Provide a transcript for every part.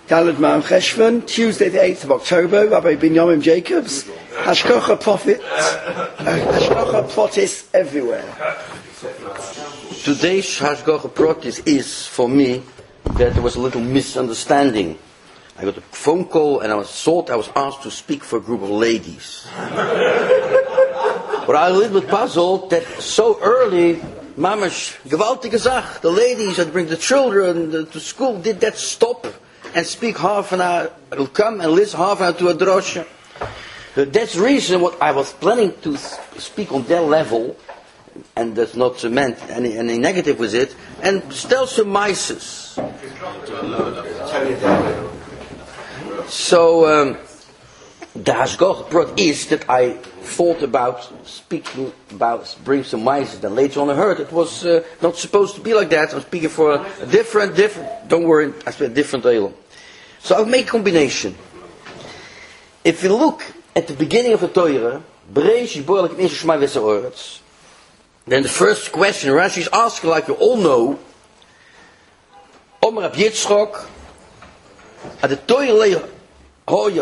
Daled Ma'am Cheshvan, Tuesday the 8th of October, Rabbi Binyamin Jacobs, Hashkocha Protis everywhere. Today's Hashkocha Protis is, for me, that there was a little misunderstanding. I got a phone call and I thought I was asked to speak for a group of ladies. But I was a little bit puzzled that so early, mamash, gewaltige Sach, the ladies that bring the children to school, did that stop and speak half an hour, will come and listen half an hour to a drosha. That's the reason what I was planning to speak on that level, and that's not meant any negative with it, and tell some mices. So, the Hashkocha Prot is that I thought about speaking about bring some mice. Then later on I heard it was not supposed to be like that. I'm speaking for a different. Don't worry, I speak a different Elam. So I'll make a combination. If you look at the beginning of the Torah, then the first question Rashi is asking, like you all know, Omer Rab Yitzchok, at the Torah. The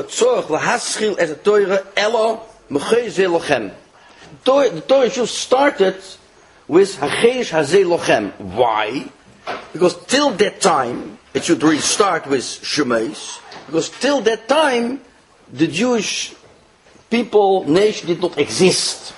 Torah just started with Hachesh Hazeh Lochem. Why? Because till that time, it should really start with Shemesh, because till that time, the Jewish people, nation did not exist.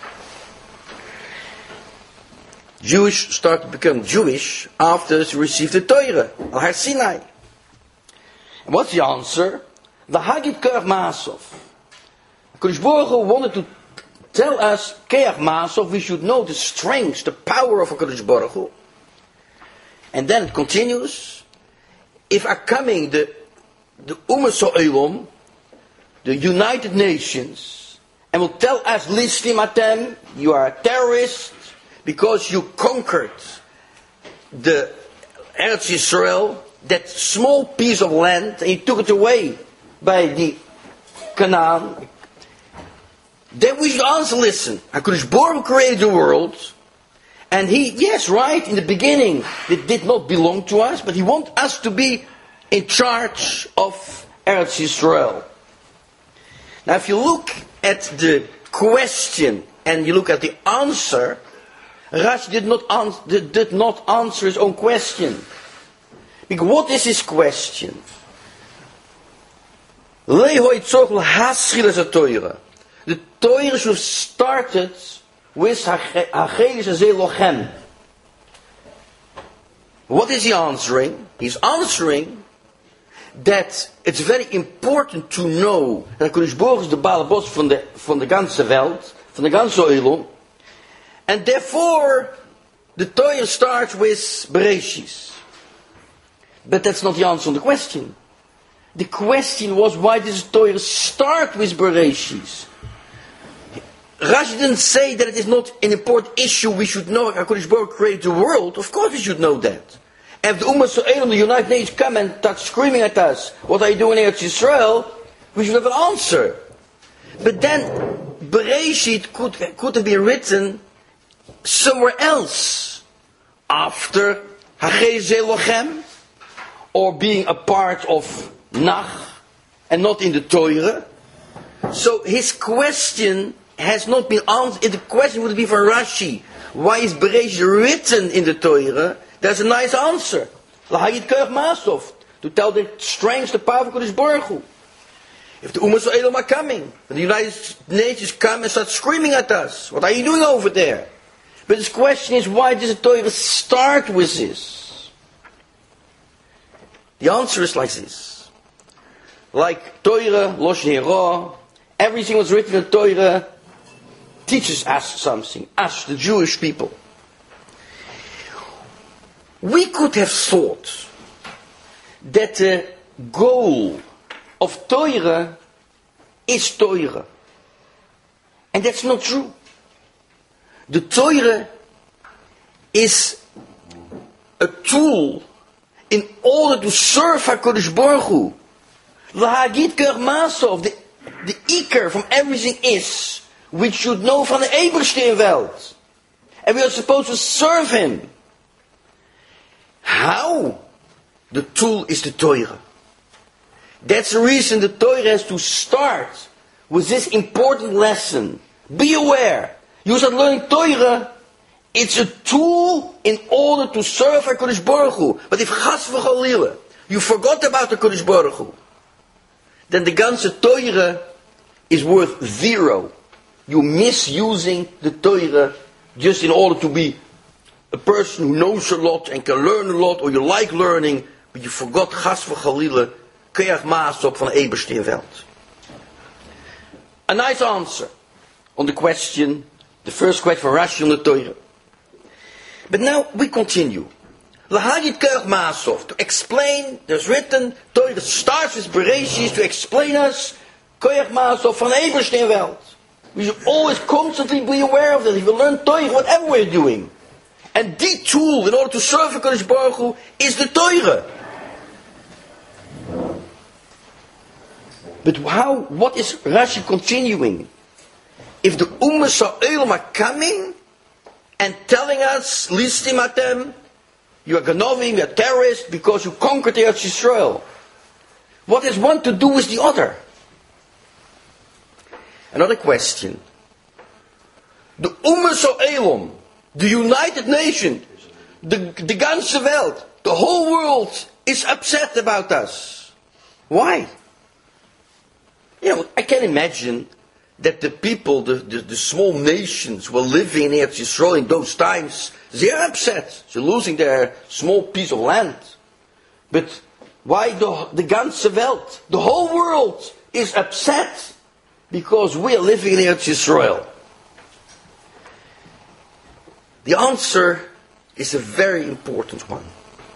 Jewish started to become Jewish after they received the Torah, Al Har Sinai. And what's the answer? The Hagid Keach Maasov. HaKadosh Baruch Hu wanted to tell us, Keach Maasov, we should know the strength, the power of HaKadosh Baruch Hu. And then it continues, if are coming the Umas Ha'olam, the United Nations, and will tell us, Listim Atem, you are a terrorist, because you conquered the Eretz Yisrael, that small piece of land, and you took it away by the Canaan, then we should answer, listen, HaKadosh Baruch Hu created the world, and He, yes, right, in the beginning, it did not belong to us, but He wants us to be in charge of Eretz Yisrael. Now, if you look at the question, and you look at the answer, Rashi did not answer his own question. Because what is his question? The Torah should have started with Hachesh Hazeh Lochem. What is he answering? He's answering that it's very important to know that HaKadosh Baruch Hu is the Baal Bos from the ganze Welt, from the ganze Oilom, and therefore the Torah starts with Bereshis. But that's not the answer on the question. The question was, why does the Torah start with Bereshis? Rashi didn't say that it is not an important issue. We should know HaKadosh Baruch Hu created the world. Of course we should know that. And if the Ummah Ha'olam, the United Nations, come and start screaming at us, what are you doing here at Yisrael? We should have an answer. But then, Bereshit could have been written somewhere else. After Hachesh Hazeh Lochem, or being a part of Nach, and not in the Torah. So his question has not been answered. The question would be for Rashi, why is Bereshit written in the Torah? There's a nice answer. Lahayit Keach Maasov, to tell the strength, the power of HaKadosh Baruch Hu. If the Ummah Ha'olam are coming, and the United Nations come and start screaming at us, what are you doing over there? But his question is, why does the Torah start with this? The answer is like this. Like Torah, Loshen Hira, everything was written in Torah teaches us something, us, the Jewish people. We could have thought that the goal of Torah is Torah. And that's not true. The Torah is a tool in order to serve HaKadosh Baruch Hu. L'hagid keach maasov, the ikar from everything is, we should know from the Eberste Welt. And we are supposed to serve Him. How? The tool is the Torah. That's the reason the Torah has to start with this important lesson. Be aware. You start learning Torah, it's a tool in order to serve HaKadosh Baruch Hu. But if Chas v'Chalila, you forgot about the HaKadosh Baruch Hu, then the ganze Torah is worth zero. You're misusing the Torah just in order to be a person who knows a lot and can learn a lot, or you like learning, but you forgot Chas v'Chalila, Keach Maasop van Eberstein Veld. A nice answer on the question, the first question from Rashi on the Torah. But now we continue. Lahagit Keach Maasop, to explain, there's written, Torah starts with Bereshis to explain us Keach Maasop van Eberstein Veld. We should always constantly be aware of that. If we learn Torah, whatever we're doing. And the tool in order to serve HaKadosh Baruch Hu is the Torah. But what is Rashi continuing? If the Ummas Ha'olam are coming and telling us, Listim atem, you are Ganovim, you are terrorists because you conquered Eretz Yisrael. What has one to do with the other? Another question. The Ummas Ha'olam, the United Nations, the ganze Welt, the whole world is upset about us. Why? I can imagine that the people, the small nations who were living in Eretz Yisrael in those times, they are upset. They're losing their small piece of land. But why the ganze Welt, the whole world is upset because we are living in Eretz Yisrael? The answer is a very important one.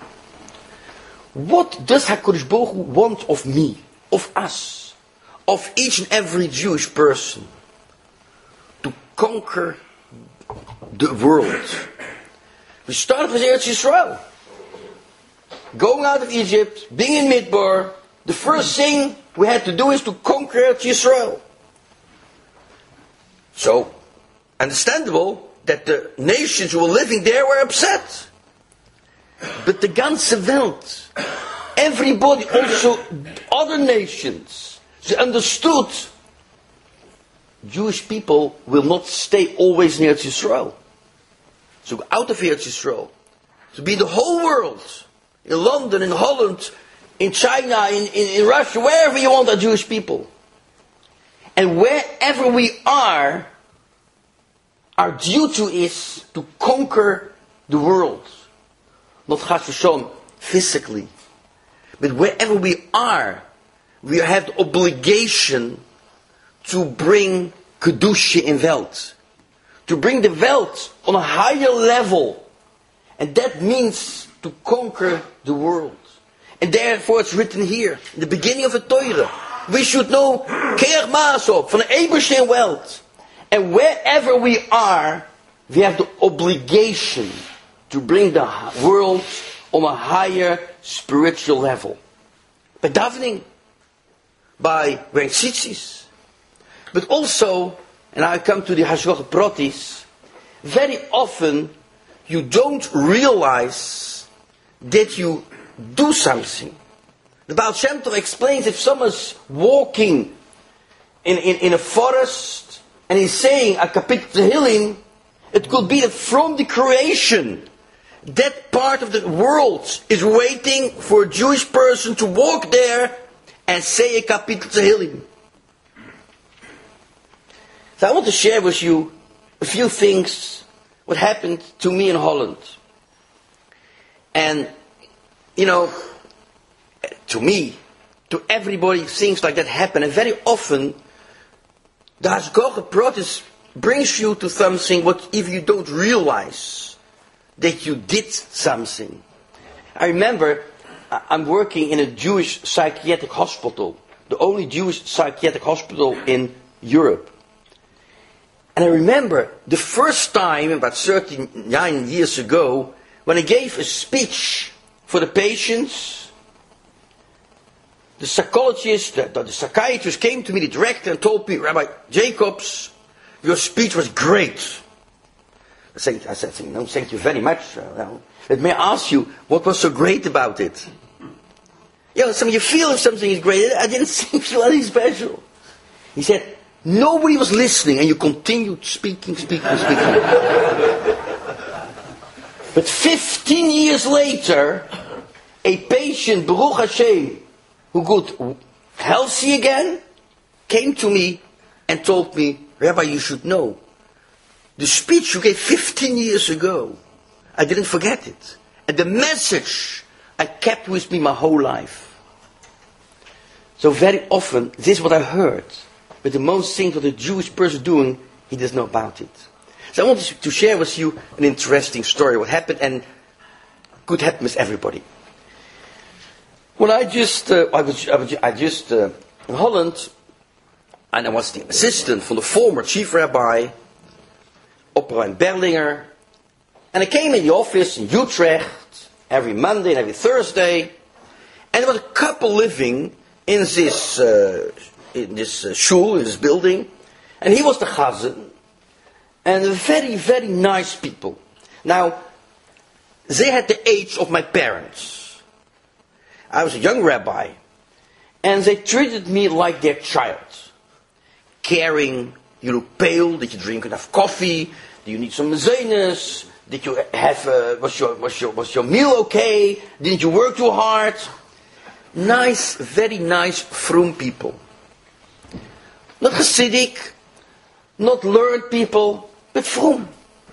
What does HaKadosh Baruch Hu want of me, of us, of each and every Jewish person? To conquer the world. We started with Eretz Yisrael. Going out of Egypt, being in Midbar, the first thing we had to do is to conquer Eretz Yisrael. So, understandable that the nations who were living there were upset. But the ganze Welt, everybody, also other nations, they understood Jewish people will not stay always in Eretz Yisrael. So go out of Eretz Yisrael. To be the whole world, in London, in Holland, in China, in Russia, wherever you want are Jewish people. And wherever we are, our duty is to conquer the world. Not chas v'shalom physically. But wherever we are, we have the obligation to bring Kedusha in Welt. To bring the Welt on a higher level. And that means to conquer the world. And therefore it's written here, in the beginning of the Torah, we should know Keach Maasop van Eberstein Welt. And wherever we are, we have the obligation to bring the world on a higher spiritual level. By davening, by wearing tzitzis, but also, and I come to the Hashgacha Pratis, very often you don't realize that you do something. The Baal Shem Tov explains if someone's walking in a forest and he's saying a Kapit Tehillim, it could be that from the creation, that part of the world is waiting for a Jewish person to walk there and say a Kapit Tehillim. So I want to share with you a few things, what happened to me in Holland. And, to me, to everybody, things like that happen. And very often, the Hashgacha Pratis brings you to something what if you don't realize that you did something. I remember I'm working in a Jewish psychiatric hospital, the only Jewish psychiatric hospital in Europe. And I remember the first time, about 39 years ago, when I gave a speech for the patients, the psychologist, the psychiatrist came to me, the director, and told me, Rabbi Jacobs, your speech was great. I said, no, thank you very much. Let me ask you, what was so great about it? Some of you feel if something is great. I didn't feel anything special. He said, nobody was listening, and you continued speaking. But 15 years later, a patient, Baruch Hashem, who got healthy again, came to me and told me, Rabbi, you should know, the speech you gave 15 years ago, I didn't forget it. And the message I kept with me my whole life. So very often, this is what I heard. But the most things what a Jewish person doing, he doesn't know about it. So I wanted to share with you an interesting story, what happened, and could happen with everybody. When I was in Holland, and I was the assistant from the former chief rabbi, Opperwein Berlinger, and I came in the office in Utrecht every Monday and every Thursday, and there was a couple living in this shul, in this building, and he was the chazan, and very, very nice people. Now, they had the age of my parents. I was a young rabbi, and they treated me like their child. Caring, you look pale, did you drink enough coffee, do you need some mazenas, did you have, was your meal okay, didn't you work too hard? Nice, very nice, froom people. Not Hasidic, not learned people, but froom.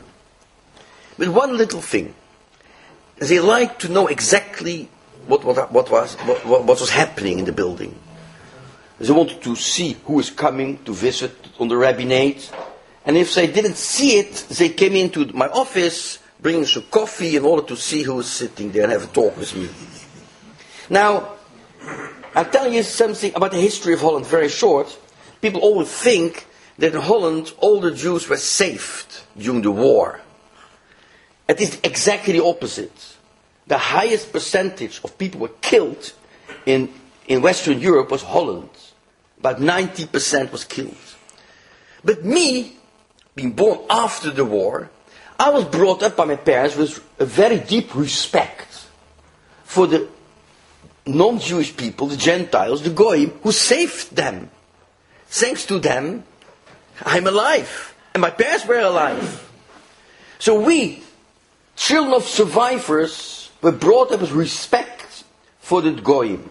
With one little thing. They liked to know exactly what was happening in the building. They wanted to see who was coming to visit on the rabbinate. And if they didn't see it, they came into my office, bringing some coffee in order to see who was sitting there and have a talk with me. Now, I'll tell you something about the history of Holland very short. People always think that in Holland all the Jews were saved during the war. It is exactly the opposite. The highest percentage of people were killed in Western Europe was Holland. About 90% was killed. But me, being born after the war, I was brought up by my parents with a very deep respect for the non-Jewish people, the Gentiles, the Goyim, who saved them. Thanks to them, I'm alive. And my parents were alive. So we, children of survivors, were brought up with respect for the Goyim.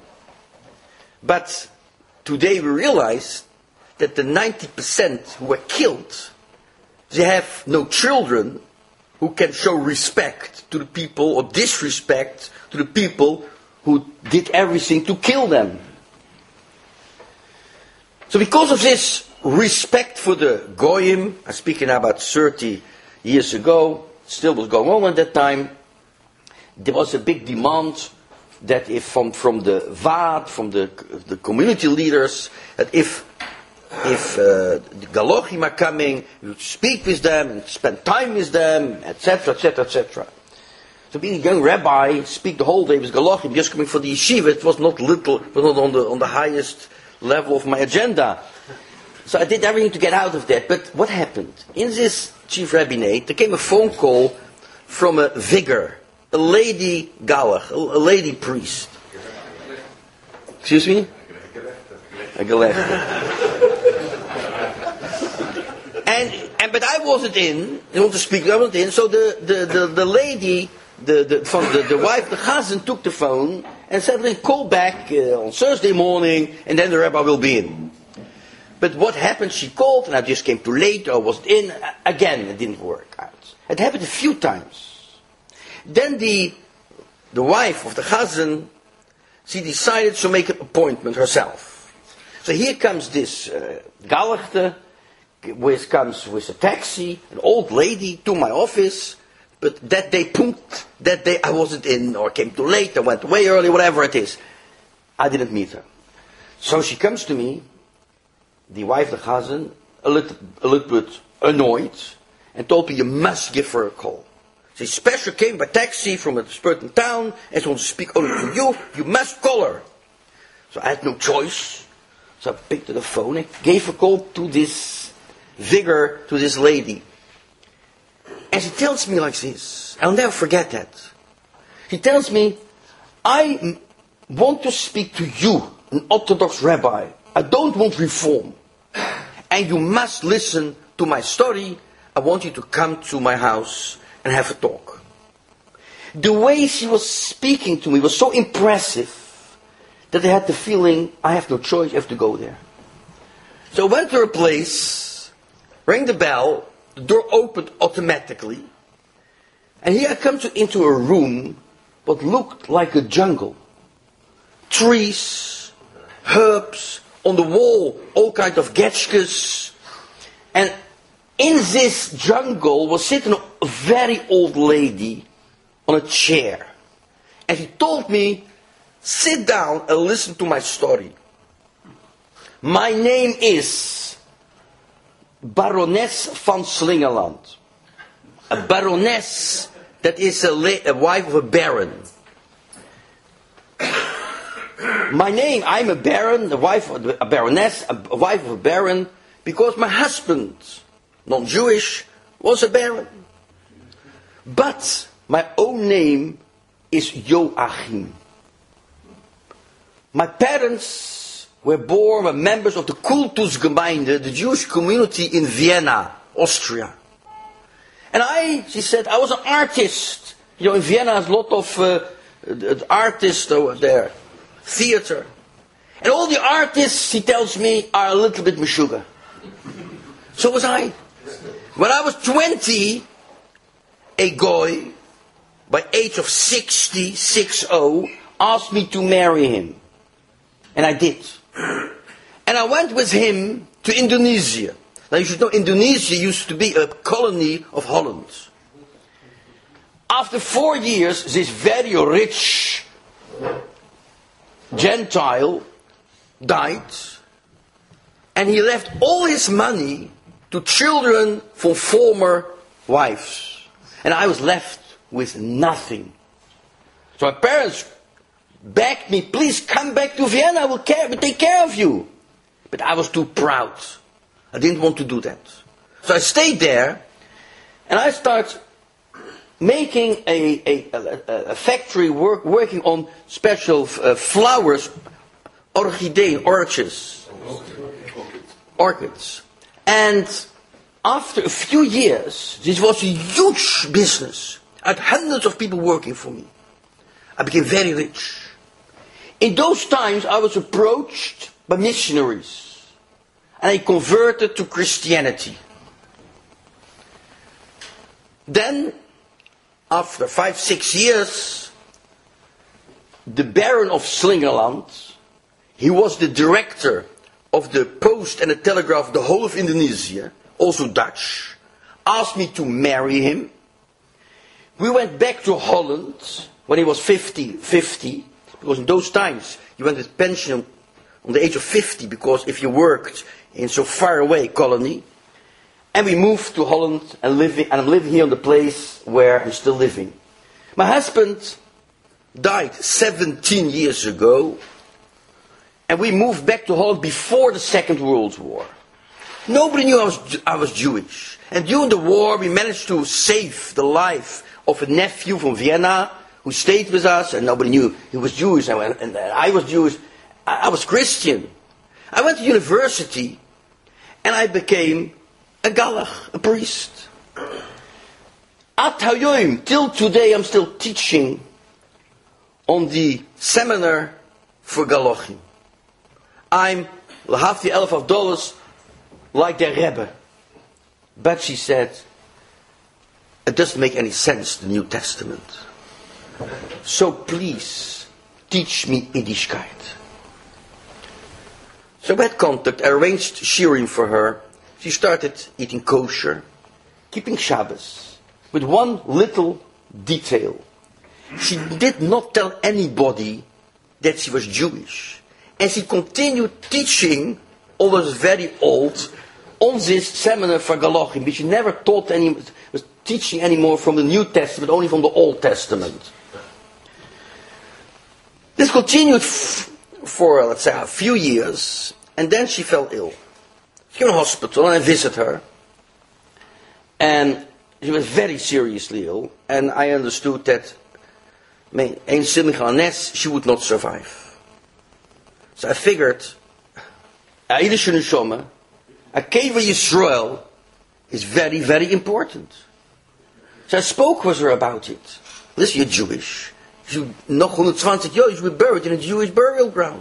But today we realize that the 90% who were killed, they have no children who can show respect to the people or disrespect to the people who did everything to kill them. So because of this respect for the Goyim, I'm speaking about 30 years ago, still was going on at that time, there was a big demand that if from the Vaad, from the community leaders, that if the Galochim are coming, you speak with them and spend time with them, etc., etc., etc. So being a young rabbi, speak the whole day with Galochim, just coming for the yeshiva, it was not on the highest level of my agenda. So I did everything to get out of that. But what happened? In this chief rabbinate, there came a phone call from a vigor, a lady galach, a lady priest. Excuse me? A gelechte. But I wasn't in. I want to speak. I wasn't in. So the lady, the wife, the chazan, took the phone and said, "Call back on Thursday morning, and then the rabbi will be in." But what happened? She called, and I just came too late. Or wasn't in. Again, it didn't work out. It happened a few times. Then the wife of the chazan, she decided to make an appointment herself. So here comes this galachte. Comes with a taxi, an old lady, to my office. But that day I wasn't in, or came too late, I went away early, whatever it is. I didn't meet her. So she comes to me, the wife, the chazan, a little bit annoyed, and told me, you must give her a call. She special came by taxi from a certain town, and she wants to speak only to you, you must call her. So I had no choice. So I picked up the phone and gave a call to this vigor, to this lady. And she tells me like this, I'll never forget that. She tells me, I want to speak to you, an Orthodox rabbi. I don't want reform. And you must listen to my story. I want you to come to my house and have a talk. The way she was speaking to me was so impressive that I had the feeling I have no choice, I have to go there. So I went to her place, rang the bell, the door opened automatically, and here I come into a room what looked like a jungle. Trees, herbs, on the wall all kinds of getchkas. And in this jungle was sitting a very old lady on a chair. And she told me, sit down and listen to my story. My name is Baroness van Slingerland. A baroness, that is a wife of a baron. My name, I'm a baron, a baroness, a wife of a baron, because my husband, non-Jewish, was a baron. But my own name is Joachim. My parents were members of the Kultusgemeinde, the Jewish community in Vienna, Austria. And she said, I was an artist. You know, in Vienna there's a lot of artists over there. Theater. And all the artists, he tells me, are a little bit meshuggah. So was I. When I was 20, a goy, by age of 60, asked me to marry him. And I did. And I went with him to Indonesia. Now you should know, Indonesia used to be a colony of Holland. After 4 years, this very rich Gentile died, and he left all his money to children from former wives. And I was left with nothing. So my parents begged me, please come back to Vienna, we'll take care of you. But I was too proud. I didn't want to do that. So I stayed there, and I started making a factory working on special flowers, orchids. And after a few years, this was a huge business. I had hundreds of people working for me. I became very rich. In those times, I was approached by missionaries. And I converted to Christianity. Then, after 5-6 years, the Baron of Slingerland, he was the director of the Post and the Telegraph, the whole of Indonesia, also Dutch, asked me to marry him. We went back to Holland when he was 50, because in those times you went with pension on the age of 50, because if you worked in so far away colony. And we moved to Holland and I'm living here on the place where I'm still living. My husband died 17 years ago, and we moved back to Holland before the Second World War. Nobody knew I was Jewish. And during the war we managed to save the life of a nephew from Vienna who stayed with us, and nobody knew he was Jewish, and I was Jewish. I was Christian. I went to university, and I became a galach, a priest. At Hayoim, till today I'm still teaching on the seminar for galachim. I'm lahafti $11 like their Rebbe. But she said, it doesn't make any sense, the New Testament. So please, teach me Yiddishkeit. So we had contact, I arranged shiurim for her. She started eating kosher, keeping Shabbos, with one little detail. She did not tell anybody that she was Jewish. And she continued teaching, although very old, on this seminar for Galachim, but she never was teaching anymore from the New Testament, only from the Old Testament. This continued for, let's say, a few years, and then she fell ill. She came to the hospital, and I visited her, and she was very seriously ill, and I understood that, she would not survive. So I figured, Eilish Neshama, a Keva Yisrael, is very, very important. So I spoke with her about it. Listen, you're Jewish. You noch 120 years, you were buried in a Jewish burial ground.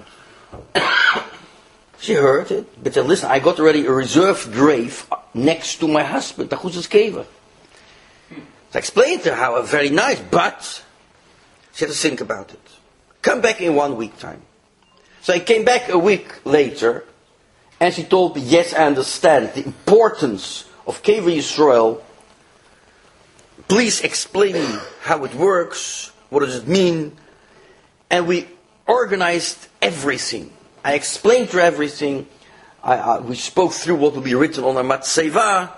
She heard it, but then listen, I got already a reserved grave next to my husband, Achuzas Keva. So I explained to her how very nice, but she had to think about it. Come back in 1 week time. So I came back a week later, and she told me, yes, I understand the importance of Keva Yisrael. Please explain me how it works, what does it mean? And we organized everything. I explained to her everything. We spoke through what would be written on the Matseva,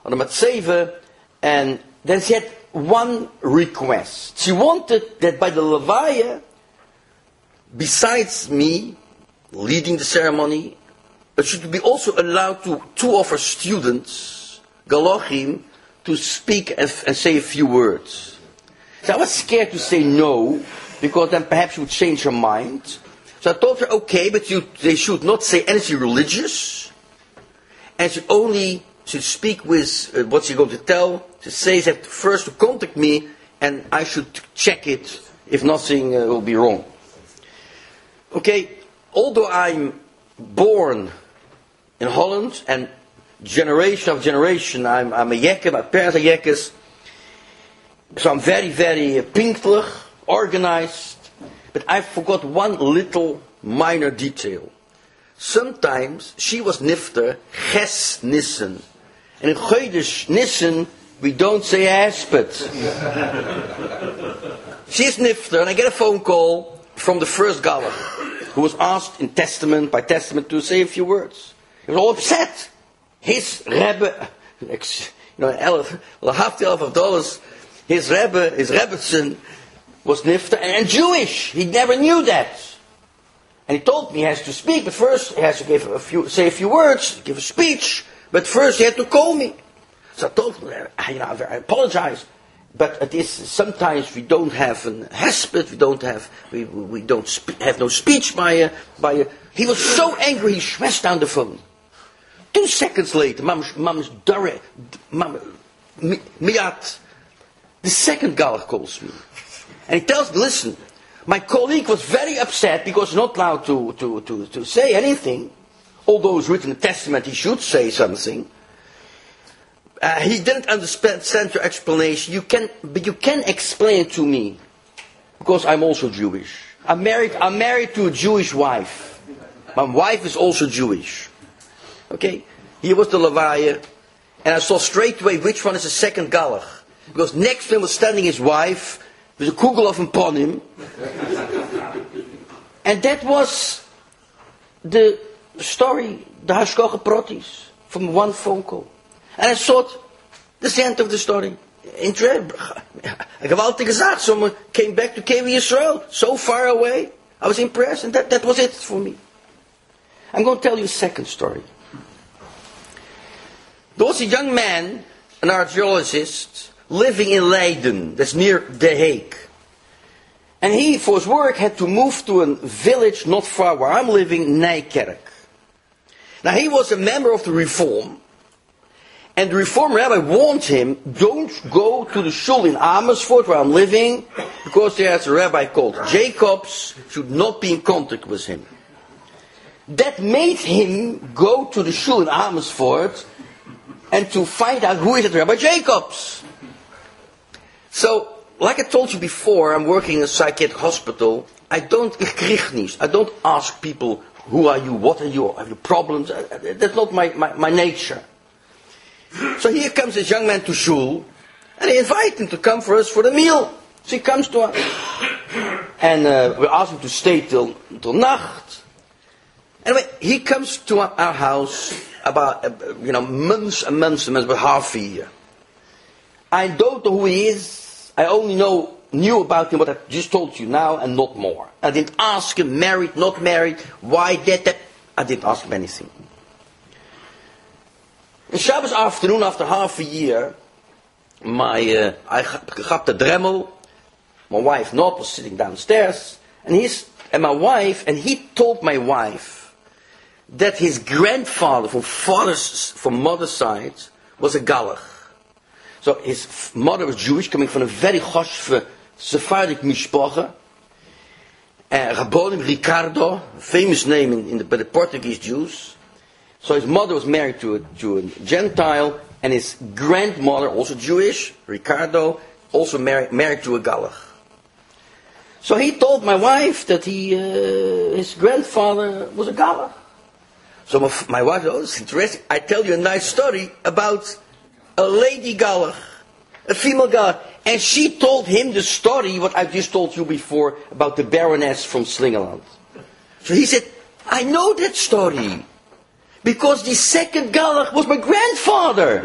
and then she had one request. She wanted that by the Levaya, besides me leading the ceremony, it should be also allowed to two of her students, Galochim, to speak and say a few words. So I was scared to say no, because then perhaps she would change her mind. So I told her, okay, but they should not say anything religious, and she should speak with what she's going to tell. She says that first to contact me, and I should check it if nothing will be wrong. Okay, although I'm born in Holland, and generation of generation, I'm a Yekke, my parents are Yekkes, so I'm very, very pinkelig, organized, but I forgot one little minor detail. Sometimes she was nifter Ches Nissen, and in Chodesh Nissen we don't say Hesped. She's nifter, and I get a phone call from the first Galach, who was asked in testament by testament to say a few words. He was all upset. His Rebbe, $11, his Rebbe, his Rebbetzin, was nifter and Jewish. He never knew that. And he told me he has to speak, but first he has to say a few words, give a speech, but first he had to call me. So I told him, I apologize, but it is sometimes we don't have an hesped, we don't have no speech by a. He was so angry he smashed down the phone. 2 seconds later, Mamish Dare, Miat, the second Galach calls me. And he tells me, listen, my colleague was very upset because he's not allowed to say anything. Although it's written in the Testament, he should say something. He didn't understand your explanation. But you can explain it to me. Because I'm also Jewish. I'm married to a Jewish wife. My wife is also Jewish. Okay? Here was the Levaya. And I saw straight away which one is the second Galach. Because next to him was standing his wife with a kugel of upon him. And that was the story, the Hashkoche Protis, from one phone call. And I thought, that's the end of the story. A gewaltige zaak. Someone came back to Keva Yisrael, so far away. I was impressed, and that was it for me. I'm going to tell you a second story. There was a young man, an archaeologist, living in Leiden, that's near The Hague. And he, for his work, had to move to a village not far where I'm living, Nijkerk. Now he was a member of the Reform, and the Reform rabbi warned him, don't go to the shul in Amersfoort where I'm living, because there's a rabbi called Jacobs, should not be in contact with him. That made him go to the shul in Amersfoort and to find out who is that Rabbi Jacobs. So, like I told you before, I'm working in a psychiatric hospital. I don't ask people, who are you, what are you, have you problems? That's not my nature. So here comes this young man to shul, and they invite him to come for us for the meal. So he comes to us, and we ask him to stay till Nacht. Anyway, he comes to our house about months and months, about half a year. I don't know who he is. I only knew about him what I just told you now and not more. I didn't ask him, married, not married, why that. I didn't ask him anything. On Shabbos afternoon, after half a year, I got the Dremel, my wife not, was sitting downstairs, and he's And he told my wife that his grandfather from mother's side was a Galach. So his mother was Jewish, coming from a very choshve Sephardic mishpacha. Rabbonim Ricardo, a famous name by the Portuguese Jews. So his mother was married to a Gentile, and his grandmother, also Jewish, Ricardo, also married to a Galach. So he told my wife that his grandfather was a Galach. So my wife said, oh, it's interesting. I tell you a nice story about a lady Galach, a female Galach. And she told him the story, what I just told you before, about the Baroness from Slingerland. So he said, I know that story. Because the second Galach was my grandfather.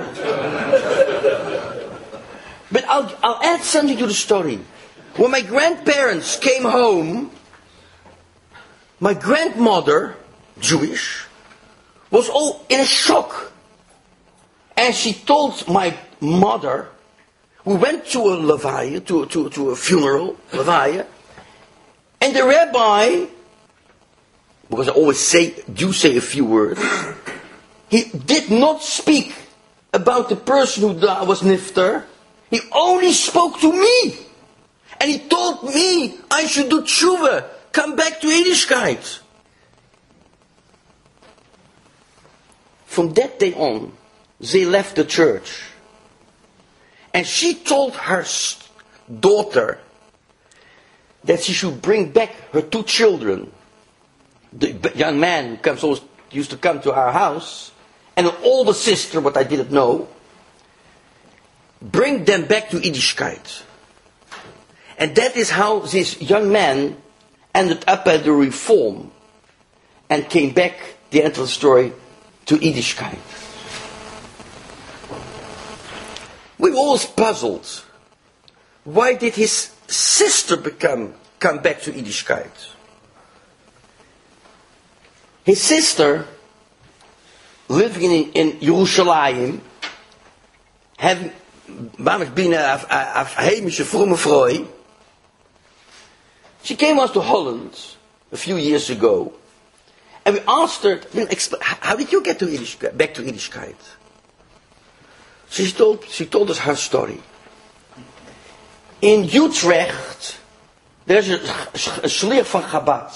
But I'll add something to the story. When my grandparents came home, my grandmother, Jewish, was all in a shock. And she told my mother, we went to a levaya, to a funeral, levaya, and the rabbi, because I always do say a few words, he did not speak about the person who was nifter. He only spoke to me. And he told me I should do tshuva, come back to Yiddishkeit. From that day on, they left the church. And she told her daughter that she should bring back her 2 children. The young man who used to come to our house, and an older sister, what I didn't know, bring them back to Yiddishkeit. And that is how this young man ended up at the Reform and came back, the end of the story, to Yiddishkeit. We were always puzzled. Why did his sister come back to Yiddishkeit? His sister, living in Jerusalem, having been a heimische fromme Frau, she came us to Holland a few years ago. And we asked her, how did you get back to Yiddishkeit? She told us her story. In Utrecht, there's a shliach van Chabad.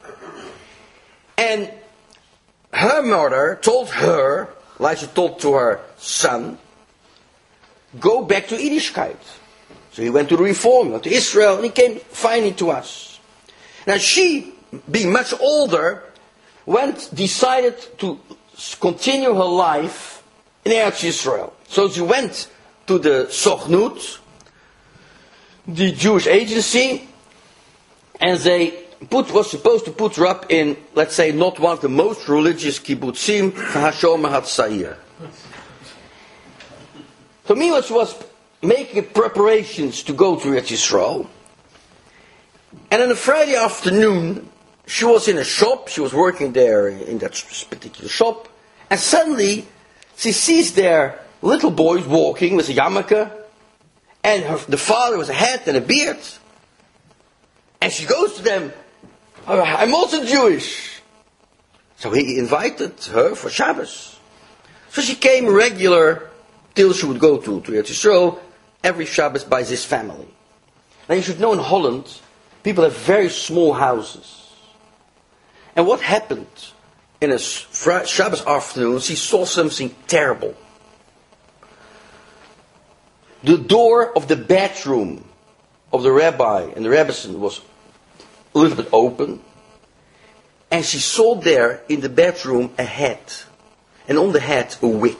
And her mother told her, like she told to her son, go back to Yiddishkeit. So he went to the Reform, went to Israel, and he came finally to us. Now she, being much older, decided to continue her life in Eretz Yisrael. So she went to the Sochnut, the Jewish agency, and they was supposed to put her up in, let's say, not one of the most religious kibbutzim, Hashomer HaTzair. So meanwhile she was making preparations to go to Eretz Yisrael. And on a Friday afternoon, she was in a shop, she was working there in that particular shop, and suddenly she sees there little boys walking with a yarmulke, and the father with a hat and a beard. And she goes to them, I'm also Jewish. So he invited her for Shabbos. So she came regular till she would go to Eretz Yisrael every Shabbos by this family. Now you should know in Holland, people have very small houses. And what happened in a Shabbos afternoon, she saw something terrible. The door of the bedroom of the rabbi and the rabbison was a little bit open. And she saw there in the bedroom a hat. And on the hat a wig.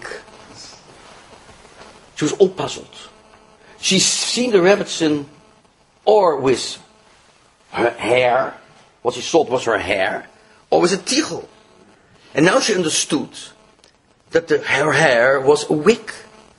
She was all puzzled. She's seen the rabbison or with her hair, what she thought was her hair, or with a tichel. And now she understood that her hair was a wig.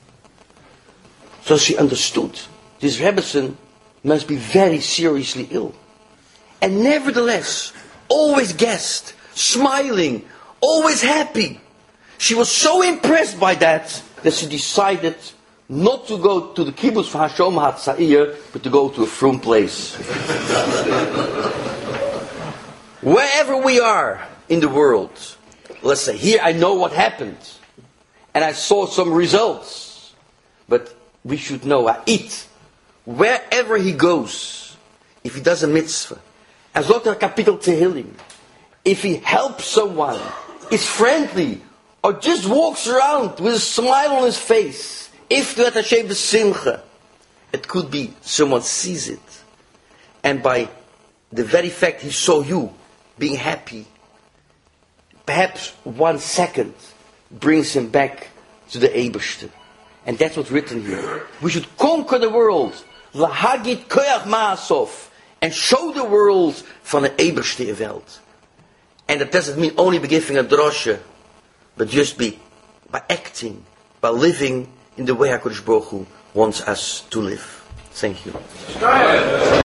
So she understood this rabbison must be very seriously ill. And nevertheless, always guessed, smiling, always happy. She was so impressed by that she decided not to go to the kibbutz for Hashomer HaTzair, but to go to a frum place. Wherever we are in the world, let's say, here I know what happened, and I saw some results, but we should know, wherever he goes, if he does a mitzvah, as Dr. Kapitel Tehillim, if he helps someone, is friendly, or just walks around with a smile on his face, if to Hashem b'simcha, it could be someone sees it, and by the very fact he saw you being happy, perhaps 1 second brings him back to the Eibishter. And that's what's written here. We should conquer the world, lahagit koyach ma'asov, and show the world van de Eibishter Welt. And that doesn't mean only by giving a droshe, but just by acting, by living in the way HaKadosh Baruch Hu wants us to live. Thank you.